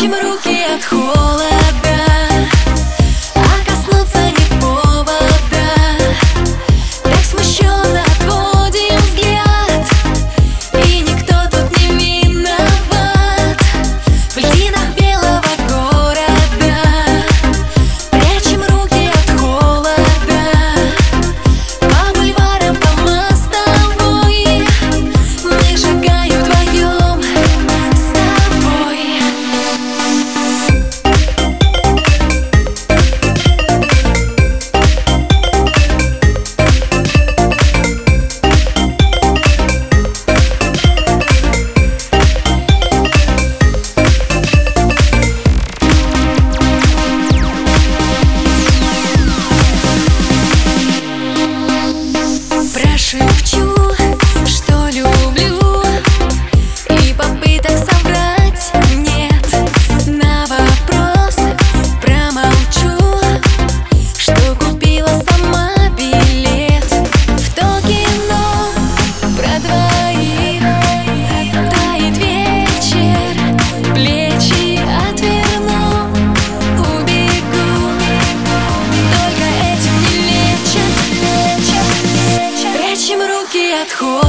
Прячем руки от холода, а коснуться не повода. Так смущенно отводим взгляд, и никто тут не виноват. В льдинах белого города прячем руки от холода. По бульварам, по мостовой мы шагаем вдвоем с тобой. Прошепчу, что люблю, и попыток соврать нет. На вопросы промолчу, что купила сама билет в то кино про двоих. Тает вечер, плечи отверну, убегу. Только этим не лечат. Прячем руки от холода.